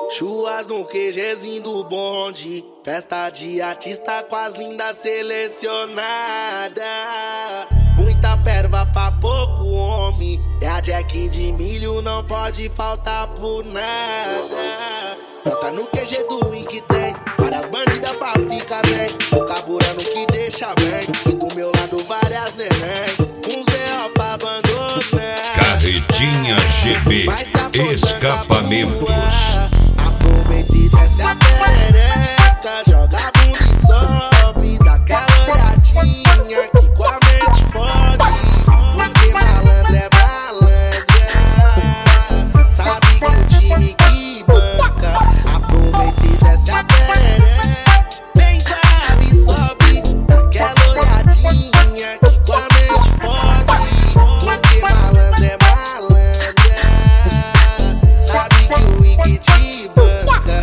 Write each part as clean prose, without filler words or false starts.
Chuas no QGzinho do bonde, festa de artista com as lindas selecionadas. Muita perva pra pouco homem, é a Jack de milho, não pode faltar por nada. Bota no QG do Wink tem várias bandidas pra ficar bem, tô carburando que deixa bem, e do meu lado várias neném, uns B.O. pra abandonar. Carretinha GB, escapamentos. Aproveita e desce a perereca, joga a bunda e sobe, dá aquela olhadinha que com a mente fode. Porque malandro é malandra, sabe que o time que banca. Aproveita e desce a perereca, vem sabe e sobe, dá aquela olhadinha que com a mente fode. Porque malandro é malandra, sabe que o Wink te banca.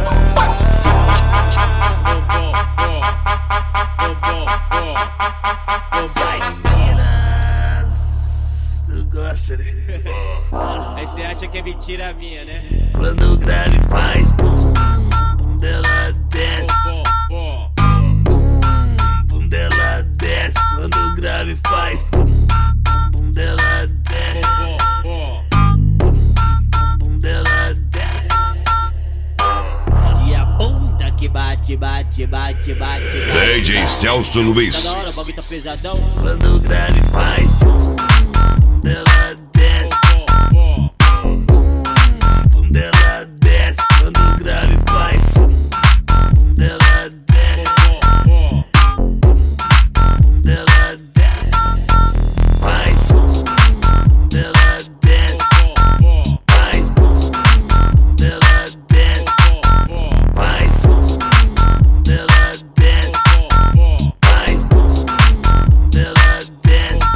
Vai, meninas, tu gosta, né? Aí cê acha que é mentira minha, né? Quando o grave faz bum, bum dela desce. Bum, bum dela desce. Quando o grave faz bum, bum dela desce. Bum, bum dela desce. E a bunda que bate, bate, bate, bate, bate. DJ Celso Tá Luiz. da hora, o bagulho tá pesadão. Quando o grave faz bum, bum dela desce. Bum, bum dela desce. Quando o grave faz bum, bum dela desce. Bum, bum dela desce. Faz bum, bum dela desce. Faz bum, bum dela desce. Faz bum, bum dela desce. Faz bum, bum dela desce.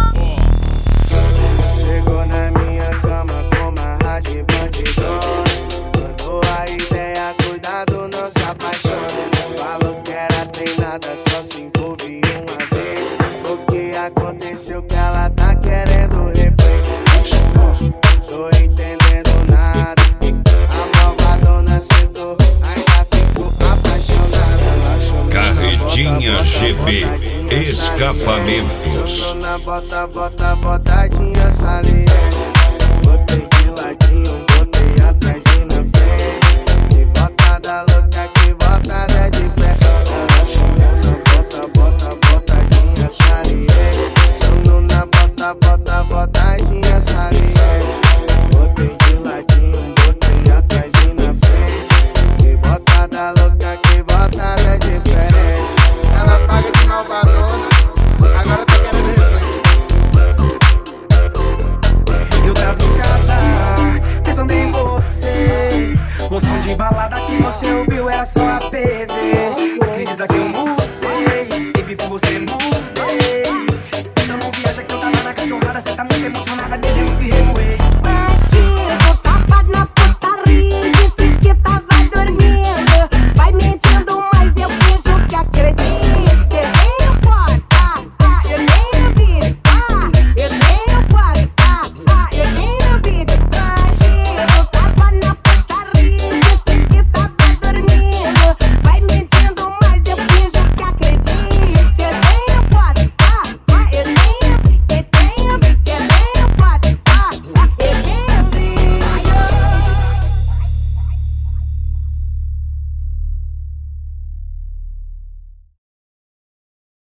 Chegou na minha cama com uma rádio bandidona, mandou a ideia, cuidado, não se apaixone. Falou que era treinada, só se envolve uma vez. O que aconteceu que ela tá querendo replay? Tô entendendo nada, a malvadona sentou, ainda ficou apaixonada. Carretinha GB, escapamentos. Jogou na bota, bota, botadinha saliente. Botei de ladinho, botei atrás e na frente. Que botada louca, que botada de fé. Ela chamou na bota, bota, botadinha saliente. Chamou na bota, bota, botadinha saliente. Botei de ladinho, botei atrás e na frente. Que botada louca, que botada diferente. Ela paga de malvadona, agora tá querendo replay. Eu tava em casa, pensando em você. O som de balada que você ouviu era só a PV.